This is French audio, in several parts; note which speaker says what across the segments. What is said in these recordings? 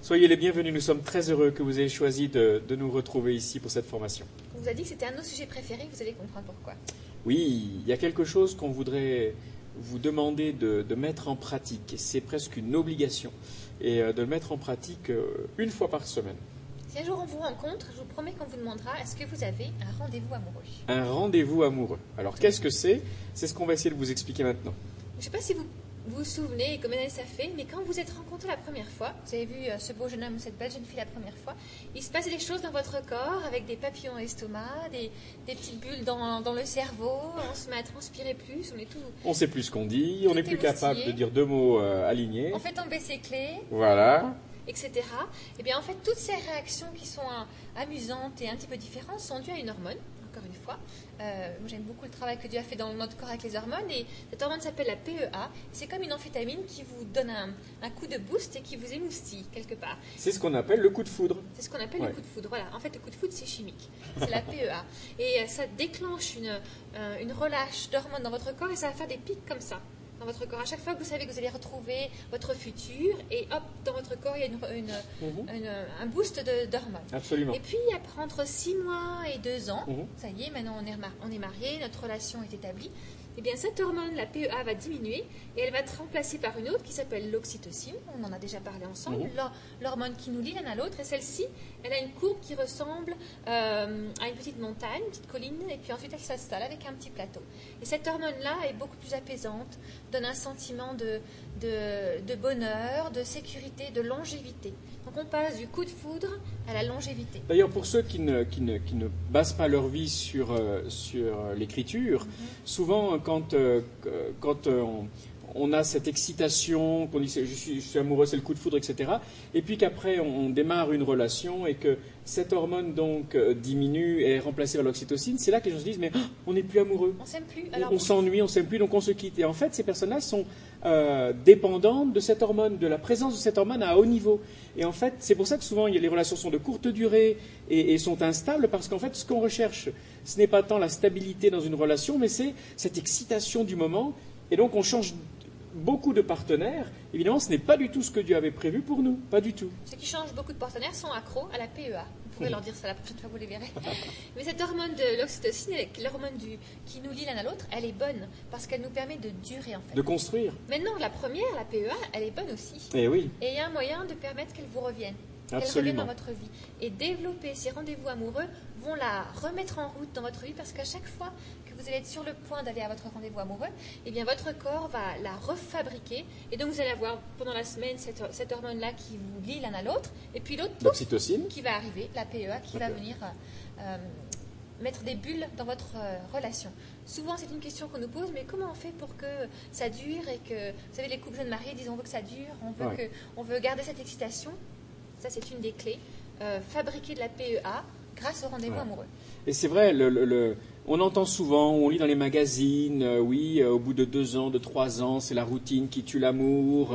Speaker 1: Soyez les bienvenus, nous sommes très heureux que vous ayez choisi de nous retrouver ici pour cette formation.
Speaker 2: On vous a dit que c'était un de nos sujets préférés, vous allez comprendre pourquoi.
Speaker 1: Oui, il y a quelque chose qu'on voudrait vous demander de mettre en pratique, et c'est presque une obligation, et de le mettre en pratique une fois par semaine.
Speaker 2: Si un jour on vous rencontre, je vous promets qu'on vous demandera, est-ce que vous avez un rendez-vous amoureux?
Speaker 1: Un rendez-vous amoureux. Alors qu'est-ce que c'est? C'est ce qu'on va essayer de vous expliquer maintenant.
Speaker 2: Je ne sais pas si vous vous souvenez combien d'années ça fait, mais quand vous êtes rencontrés la première fois, vous avez vu ce beau jeune homme ou cette belle jeune fille la première fois, il se passe des choses dans votre corps avec des papillons à l'estomac, des petites bulles dans le cerveau, on se met à transpirer plus, on est tout.
Speaker 1: On ne sait plus ce qu'on dit, on n'est plus capable de dire deux mots alignés.
Speaker 2: On fait tomber ses clés.
Speaker 1: Voilà.
Speaker 2: Etc. Et bien en fait, toutes ces réactions qui sont amusantes et un petit peu différentes sont dues à une hormone, encore une fois. Moi j'aime beaucoup le travail que Dieu a fait dans notre corps avec les hormones, et cette hormone s'appelle la PEA. C'est comme une amphétamine qui vous donne un coup de boost et qui vous émoustille quelque part.
Speaker 1: C'est ce qu'on appelle le coup de foudre.
Speaker 2: C'est ce qu'on appelle le coup de foudre, voilà. En fait, le coup de foudre, c'est chimique. C'est la PEA. Et ça déclenche une relâche d'hormones dans votre corps et ça va faire des pics comme ça dans votre corps. À chaque fois que vous savez que vous allez retrouver votre futur, et hop, dans votre corps, il y a un boost d'hormones.
Speaker 1: Absolument.
Speaker 2: Et puis, après, entre 6 mois et 2 ans, ça y est, maintenant on est mariés, notre relation est établie, et bien cette hormone, la PEA, va diminuer et elle va être remplacée par une autre qui s'appelle l'oxytocine. On en a déjà parlé ensemble, l'hormone qui nous lie l'un à l'autre. Et celle-ci, elle a une courbe qui ressemble à une petite montagne, une petite colline, et puis ensuite elle s'installe avec un petit plateau. Et cette hormone-là est beaucoup plus apaisante, donne un sentiment de bonheur, de sécurité, de longévité. Donc on passe du coup de foudre à la longévité.
Speaker 1: D'ailleurs, pour ceux qui ne basent pas leur vie sur l'écriture, souvent quand on a cette excitation, qu'on dit je suis amoureux, c'est le coup de foudre, etc., et puis qu'après on démarre une relation et que cette hormone donc diminue et est remplacée par l'oxytocine, c'est là que les gens se disent mais on n'est plus amoureux,
Speaker 2: on s'aime plus,
Speaker 1: on s'ennuie, on s'aime plus, donc on se quitte. Et en fait, ces personnes-là sont dépendantes de cette hormone, de la présence de cette hormone à haut niveau. Et en fait, c'est pour ça que souvent les relations sont de courte durée et sont instables, parce qu'en fait, ce qu'on recherche, ce n'est pas tant la stabilité dans une relation, mais c'est cette excitation du moment. Et donc on change beaucoup de partenaires. Évidemment, ce n'est pas du tout ce que Dieu avait prévu pour nous, pas du tout.
Speaker 2: Ceux qui changent beaucoup de partenaires sont accros à la PEA. Vous pourrez leur dire ça la prochaine fois, vous les verrez. Mais cette hormone de l'oxytocine, l'hormone qui nous lie l'un à l'autre, elle est bonne parce qu'elle nous permet de durer en fait.
Speaker 1: De construire.
Speaker 2: Maintenant, la première, la PEA, elle est bonne aussi.
Speaker 1: Et oui.
Speaker 2: Et il y a un moyen de permettre qu'elle vous revienne. Qu'elle revienne dans votre vie. Et développer ces rendez-vous amoureux vont la remettre en route dans votre vie, parce qu'à chaque fois que vous allez être sur le point d'aller à votre rendez-vous amoureux, eh bien votre corps va la refabriquer, et donc vous allez avoir pendant la semaine cette hormone-là qui vous lie l'un à l'autre, et puis l'autre
Speaker 1: l'oxytocine
Speaker 2: qui va arriver, la PEA, qui va venir mettre des bulles dans votre relation. Souvent, c'est une question qu'on nous pose, mais comment on fait pour que ça dure et que, vous savez, les couples jeunes mariés disent on veut que ça dure, on veut garder cette excitation. Ça, c'est une des clés. Fabriquer de la PEA grâce au rendez-vous amoureux.
Speaker 1: Et c'est vrai, on entend souvent, on lit dans les magazines, au bout de 2 ans, de 3 ans, c'est la routine qui tue l'amour.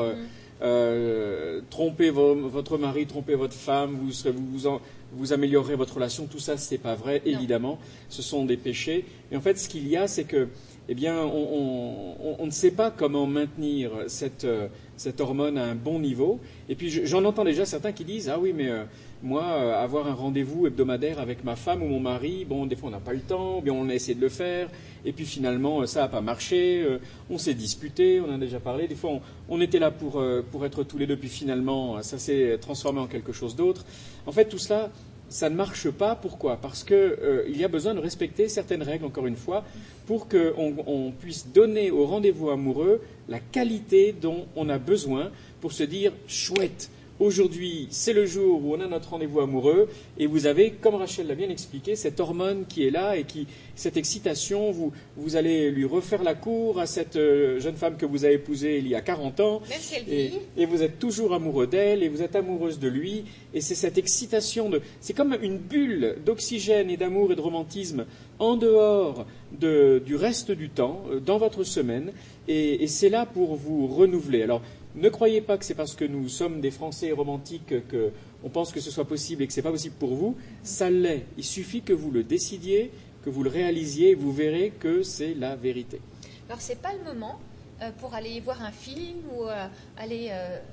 Speaker 1: Trompez votre mari, trompez votre femme, vous améliorerez votre relation. Tout ça, c'est pas vrai, évidemment. Ce sont des péchés. Et en fait, ce qu'il y a, c'est que, eh bien, on ne sait pas comment maintenir cette hormone à un bon niveau. Et puis, j'en entends déjà certains qui disent, ah oui, mais moi, avoir un rendez-vous hebdomadaire avec ma femme ou mon mari, bon, des fois, on n'a pas le temps, bien, on a essayé de le faire, et puis finalement, ça n'a pas marché, on s'est disputé, on en a déjà parlé, des fois, on était là pour être tous les deux, puis finalement, ça s'est transformé en quelque chose d'autre. En fait, tout cela, ça ne marche pas. Pourquoi? Parce qu'il y a besoin de respecter certaines règles, encore une fois, pour qu'on puisse donner au rendez-vous amoureux la qualité dont on a besoin pour se dire « chouette ». Aujourd'hui, c'est le jour où on a notre rendez-vous amoureux, et vous avez, comme Rachel l'a bien expliqué, cette hormone qui est là et cette excitation, vous allez lui refaire la cour à cette jeune femme que vous avez épousée il y a 40 ans,
Speaker 2: même si elle vieillit.
Speaker 1: Et vous êtes toujours amoureux d'elle, et vous êtes amoureuse de lui, et c'est cette excitation, c'est comme une bulle d'oxygène et d'amour et de romantisme en dehors du reste du temps, dans votre semaine, et c'est là pour vous renouveler. Alors, ne croyez pas que c'est parce que nous sommes des Français romantiques qu'on pense que ce soit possible et que ce n'est pas possible pour vous. Ça l'est. Il suffit que vous le décidiez, que vous le réalisiez, et vous verrez que c'est la vérité.
Speaker 2: Alors, ce n'est pas le moment pour aller voir un film ou aller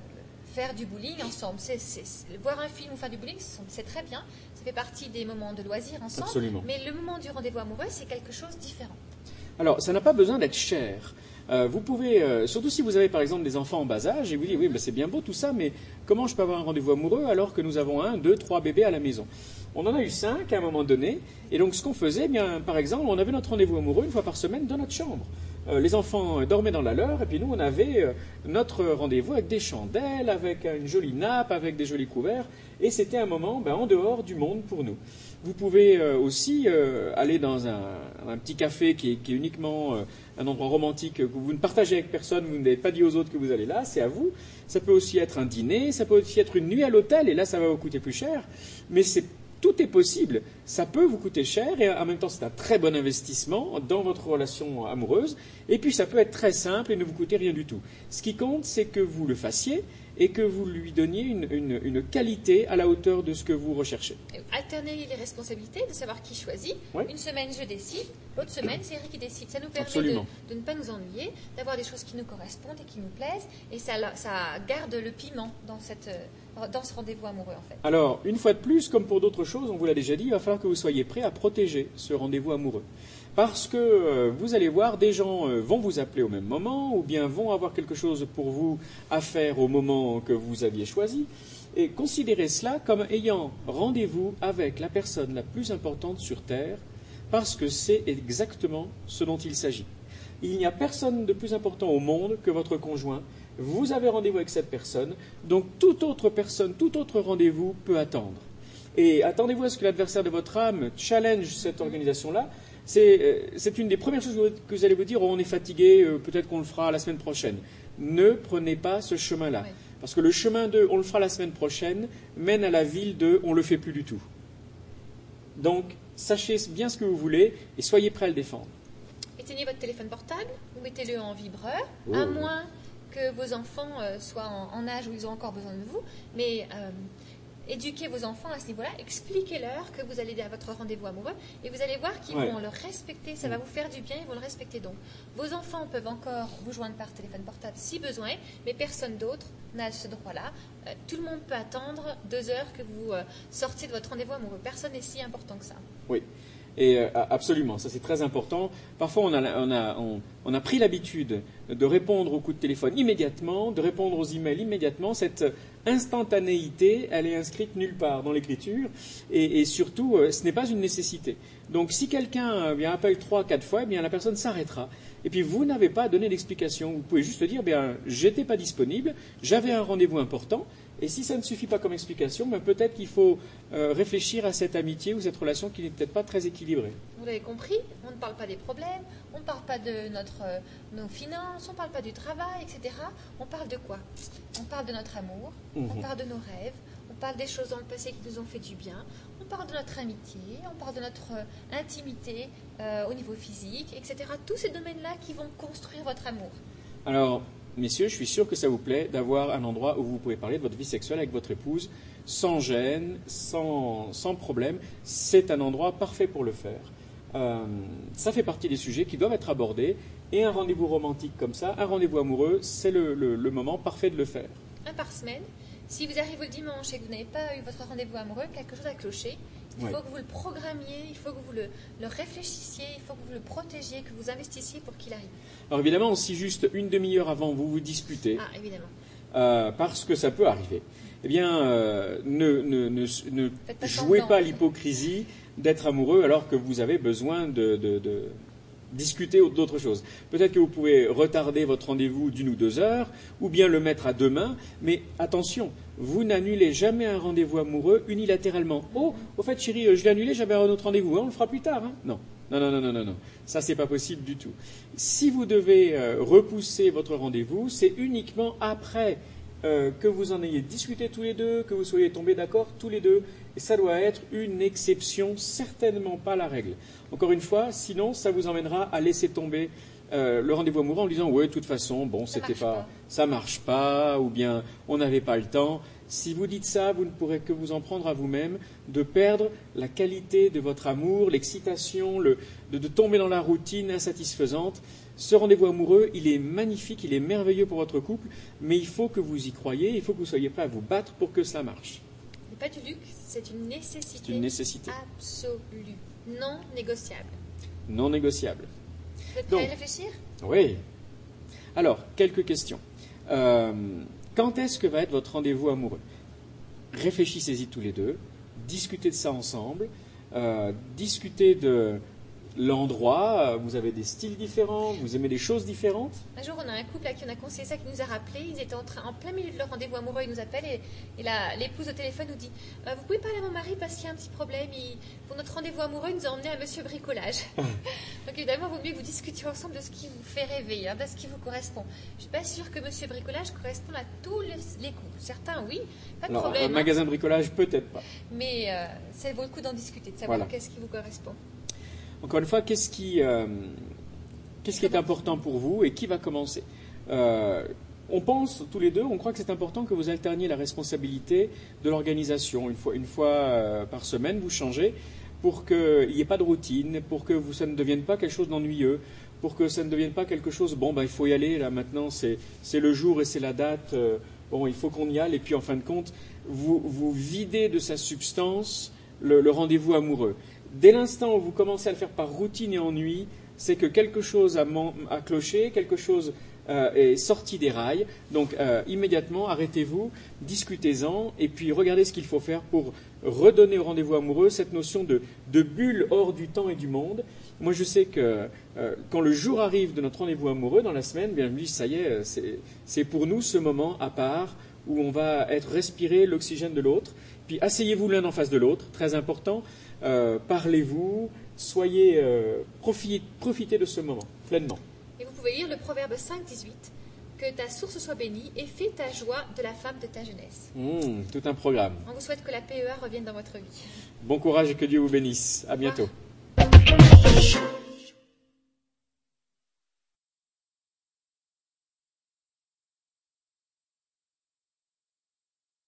Speaker 2: faire du bowling ensemble. Voir un film ou faire du bowling, c'est très bien. Ça fait partie des moments de loisirs ensemble.
Speaker 1: Absolument.
Speaker 2: Mais le moment du rendez-vous amoureux, c'est quelque chose de différent.
Speaker 1: Alors, ça n'a pas besoin d'être cher. Vous pouvez, surtout si vous avez par exemple des enfants en bas âge, et vous dites, oui, c'est bien beau tout ça, mais comment je peux avoir un rendez-vous amoureux alors que nous avons 1, 2, 3 bébés à la maison? On en a eu 5 à un moment donné, et donc ce qu'on faisait, par exemple, on avait notre rendez-vous amoureux une fois par semaine dans notre chambre. Les enfants dormaient dans la leur, et puis nous, on avait notre rendez-vous avec des chandelles, avec une jolie nappe, avec des jolis couverts, et c'était un moment en dehors du monde pour nous. Vous pouvez aussi aller dans un petit café qui est uniquement un endroit romantique que vous ne partagez avec personne, vous n'avez pas dit aux autres que vous allez là, c'est à vous. Ça peut aussi être un dîner, ça peut aussi être une nuit à l'hôtel, et là, ça va vous coûter plus cher, mais tout est possible. Ça peut vous coûter cher et en même temps, c'est un très bon investissement dans votre relation amoureuse. Et puis, ça peut être très simple et ne vous coûter rien du tout. Ce qui compte, c'est que vous le fassiez et que vous lui donniez une qualité à la hauteur de ce que vous recherchez.
Speaker 2: Alterner les responsabilités, de savoir qui choisit.
Speaker 1: Oui.
Speaker 2: Une semaine, je décide. L'autre semaine, c'est Eric qui décide. Ça nous permet de ne pas nous ennuyer, d'avoir des choses qui nous correspondent et qui nous plaisent. Et ça garde le piment dans ce rendez-vous amoureux, en fait.
Speaker 1: Alors, une fois de plus, comme pour d'autres choses, on vous l'a déjà dit, il va falloir que vous soyez prêt à protéger ce rendez-vous amoureux. Parce que vous allez voir, des gens vont vous appeler au même moment, ou bien vont avoir quelque chose pour vous à faire au moment que vous aviez choisi. Et considérez cela comme ayant rendez-vous avec la personne la plus importante sur Terre, parce que c'est exactement ce dont il s'agit. Il n'y a personne de plus important au monde que votre conjoint. Vous avez rendez-vous avec cette personne, donc toute autre personne, tout autre rendez-vous peut attendre. Et attendez-vous à ce que l'adversaire de votre âme challenge cette organisation-là. C'est une des premières choses que vous allez vous dire, on est fatigué, peut-être qu'on le fera la semaine prochaine. Ne prenez pas ce chemin-là. Oui. Parce que le chemin de on le fera la semaine prochaine mène à la ville de on ne le fait plus du tout. Donc, sachez bien ce que vous voulez et soyez prêts à le défendre.
Speaker 2: Éteignez votre téléphone portable, ou mettez-le en vibreur, à moins que vos enfants soient en âge où ils ont encore besoin de vous, mais éduquez vos enfants à ce niveau-là, expliquez-leur que vous allez à votre rendez-vous amoureux, et vous allez voir qu'ils vont le respecter, ça va vous faire du bien, ils vont le respecter. Donc, vos enfants peuvent encore vous joindre par téléphone portable si besoin, mais personne d'autre n'a ce droit-là. Tout le monde peut attendre 2 heures que vous sortiez de votre rendez-vous amoureux. Personne n'est si important que ça.
Speaker 1: Oui. Et absolument, ça c'est très important. Parfois, on a pris l'habitude de répondre aux coups de téléphone immédiatement, de répondre aux emails immédiatement. Cette instantanéité, elle est inscrite nulle part dans l'écriture. Et surtout, ce n'est pas une nécessité. Donc, si quelqu'un appelle 3-4 fois, la personne s'arrêtera. Et puis, vous n'avez pas à donner d'explication. Vous pouvez juste dire, j'étais pas disponible, j'avais un rendez-vous important. Et si ça ne suffit pas comme explication, peut-être qu'il faut réfléchir à cette amitié ou cette relation qui n'est peut-être pas très équilibrée.
Speaker 2: Vous l'avez compris, on ne parle pas des problèmes, on ne parle pas de nos finances, on ne parle pas du travail, etc. On parle de quoi? On parle de notre amour, on parle de nos rêves, on parle des choses dans le passé qui nous ont fait du bien, on parle de notre amitié, on parle de notre intimité au niveau physique, etc. Tous ces domaines-là qui vont construire votre amour.
Speaker 1: Alors, messieurs, je suis sûr que ça vous plaît d'avoir un endroit où vous pouvez parler de votre vie sexuelle avec votre épouse sans gêne, sans problème. C'est un endroit parfait pour le faire. Ça fait partie des sujets qui doivent être abordés. Et un rendez-vous romantique comme ça, un rendez-vous amoureux, c'est le moment parfait de le faire.
Speaker 2: Un par semaine. Si vous arrivez le dimanche et que vous n'avez pas eu votre rendez-vous amoureux, quelque chose a cloché. Il faut que vous le programmiez, il faut que vous le réfléchissiez, il faut que vous le protégiez, que vous investissiez pour qu'il arrive.
Speaker 1: Alors évidemment, si juste une demi-heure avant vous disputez, parce que ça peut arriver, ne jouez pas l'hypocrisie d'être amoureux alors que vous avez besoin de discuter d'autres choses. Peut-être que vous pouvez retarder votre rendez-vous d'1 ou 2 heures, ou bien le mettre à demain, mais attention, vous n'annulez jamais un rendez-vous amoureux unilatéralement. Oh, au fait chérie, je l'ai annulé, j'avais un autre rendez-vous, on le fera plus tard. Non. Ça, c'est pas possible du tout. Si vous devez repousser votre rendez-vous, c'est uniquement après que vous en ayez discuté tous les deux, que vous soyez tombés d'accord tous les deux, et ça doit être une exception, certainement pas la règle. Encore une fois, sinon ça vous emmènera à laisser tomber le rendez-vous amoureux en disant « ouais, de toute façon, bon, ça marche pas, ou bien on n'avait pas le temps ». Si vous dites ça, vous ne pourrez que vous en prendre à vous-même, de perdre la qualité de votre amour, l'excitation, de tomber dans la routine insatisfaisante. Ce rendez-vous amoureux, il est magnifique, il est merveilleux pour votre couple, mais il faut que vous y croyiez, il faut que vous soyez prêts à vous battre pour que cela marche.
Speaker 2: Ce n'est pas du luxe, c'est une nécessité.
Speaker 1: C'est une nécessité.
Speaker 2: Absolue, non négociable.
Speaker 1: Non négociable.
Speaker 2: Vous êtes prêts à réfléchir?
Speaker 1: Oui. Alors, quelques questions. Quand est-ce que va être votre rendez-vous amoureux? Réfléchissez-y tous les deux, discutez de ça ensemble, discutez de l'endroit, vous avez des styles différents, vous aimez des choses différentes.
Speaker 2: Un jour, on a un couple à qui on a conseillé ça, qui nous a rappelé, ils étaient en plein milieu de leur rendez-vous amoureux, ils nous appellent et l'épouse au téléphone nous dit vous pouvez parler à mon mari parce qu'il y a un petit problème, pour notre rendez-vous amoureux, il nous a emmené à Monsieur Bricolage. Donc évidemment, il vaut mieux que vous discutiez ensemble de ce qui vous fait rêver, de ce qui vous correspond. Je ne suis pas sûre que Monsieur Bricolage corresponde à tous les couples. Certains, oui, pas de problème.
Speaker 1: Un magasin de bricolage, peut-être pas.
Speaker 2: Mais ça vaut le coup d'en discuter, de savoir qu'est-ce qui vous correspond.
Speaker 1: Encore une fois, qu'est-ce qui est important pour vous et qui va commencer? On pense tous les deux, on croit que c'est important que vous alterniez la responsabilité de l'organisation. Une fois par semaine, vous changez pour qu'il n'y ait pas de routine, pour que ça ne devienne pas quelque chose d'ennuyeux, pour que ça ne devienne pas quelque chose, il faut y aller, là maintenant c'est le jour et c'est la date, il faut qu'on y aille, et puis en fin de compte, vous videz de sa substance le rendez-vous amoureux. Dès l'instant où vous commencez à le faire par routine et ennui, c'est que quelque chose a cloché, quelque chose est sorti des rails. Donc immédiatement, arrêtez-vous, discutez-en et puis regardez ce qu'il faut faire pour redonner au rendez-vous amoureux cette notion de bulle hors du temps et du monde. Moi, je sais que quand le jour arrive de notre rendez-vous amoureux dans la semaine, bien, je me dis, ça y est, c'est pour nous ce moment à part où on va être respiré l'oxygène de l'autre. Puis asseyez-vous l'un en face de l'autre, très important. Parlez-vous, profitez de ce moment pleinement.
Speaker 2: Et vous pouvez lire le proverbe 5,18, que ta source soit bénie et fais ta joie de la femme de ta jeunesse.
Speaker 1: Tout un programme.
Speaker 2: On vous souhaite que la PEA revienne dans votre vie.
Speaker 1: Bon courage et que Dieu vous bénisse. À bientôt.
Speaker 2: Au revoir.